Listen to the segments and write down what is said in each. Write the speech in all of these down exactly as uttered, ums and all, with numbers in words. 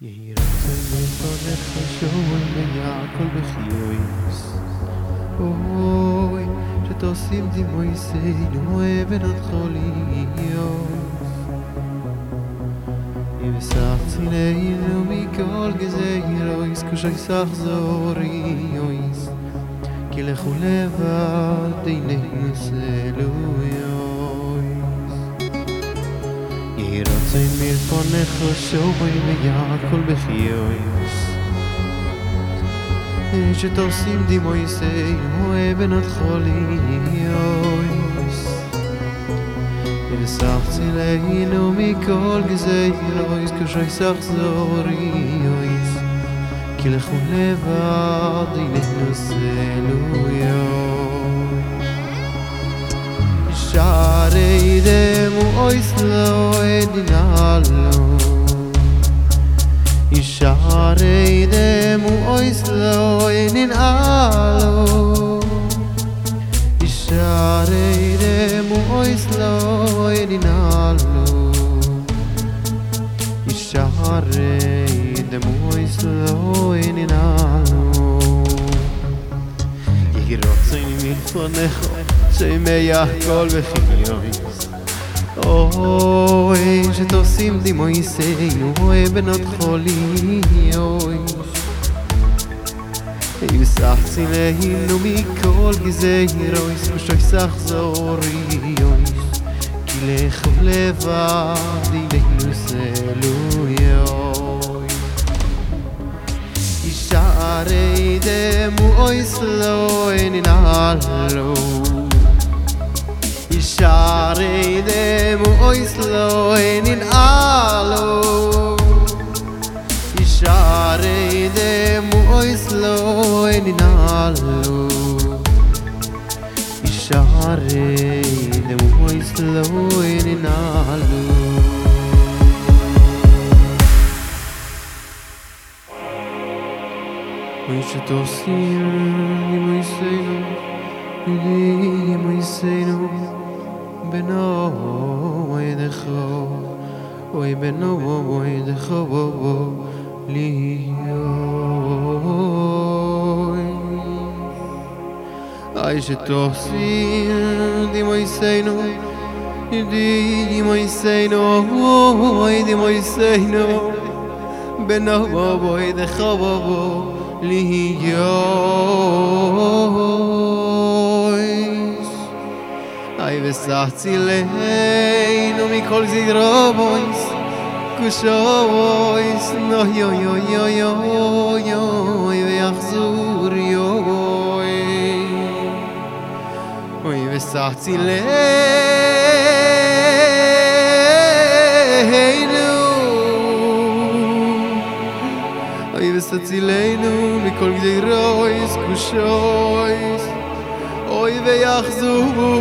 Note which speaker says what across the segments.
Speaker 1: יהי רצון לפניך שאוי ויעקל בחיוס. אוי, שתושים דמויסנו אבן עד חוליוס. יבסח ציננו מכל גזירויס, כשייסח זוריוס. כי לכו לבד עינינו סלויוס. יהי רצון מלפניך שאוי ויעקל בחיוס. שתושים דמויסנו אבן עד חוליוס. יבסח צילנו מכל גזירויס, כשייסח זוריוס. כי לכו לבד עינינו סלויוס. שערי דמו אויס לא אדינלו. שערי דמו אויס לא אדינלו. שערי דמו אויס לא אדינלו. שערי דמו אויס לא אדינלו. יהי רצון מלפניך שיעקל בחיוס. אוי, שתושים דמויסנו אבן עד חוליוס. יבסח צילנו מכל גזירויס, כשייסח זוריוס. כי לכו לבד עינינו סלויוס. שערי דמו אויס לא אדינלו. שערי דמו אויס לא אדינלו. שערי דמו אויס לא אדינלו. שערי דמו אויס לא אדינלו. אוי שתושים דמויסנו דמויסנו בנו ידך, אוי בנו ידך ליהוי. אי שתושים דמויסנו דמויסנו אוי דמויסנו בנו ידך ליהויס. אי וסח צילנו מכל גזירויס, כשויס נו יו יו יו יו יו ויחזור יוי. אי וסח צילנו, אי וסח צילנו מכל גזירויס, כשויס אוי ויחזור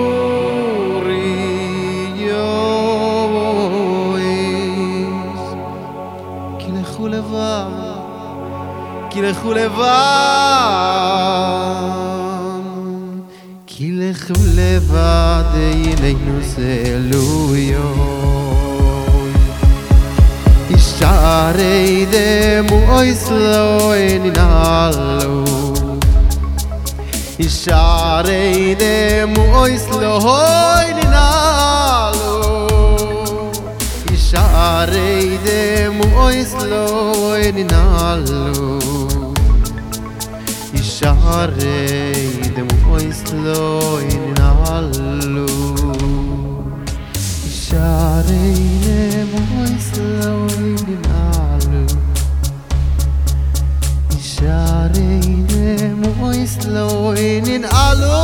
Speaker 1: יויס. כי לכו לבד, כי לכו לבד, כי לכו לבד עינינו סלויוס. שערי דמו אויס לא אדינלו. שערי דמו אויס לא אדינלו. שערי דמו אויס לא אדינלו. שערי דמו אויס לא אדינלו. שערי דמו אויס לא אדינלו. שערי דמו אויס לא אדינלו.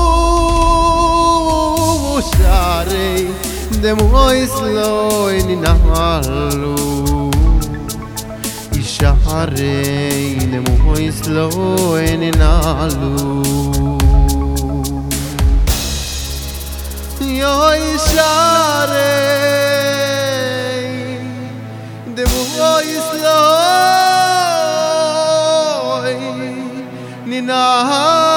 Speaker 1: שערי דמו אויס לא אדינלו. שערי דמו אויס לא אדינלו. יוי שערי דמו אויס לא אדינלו.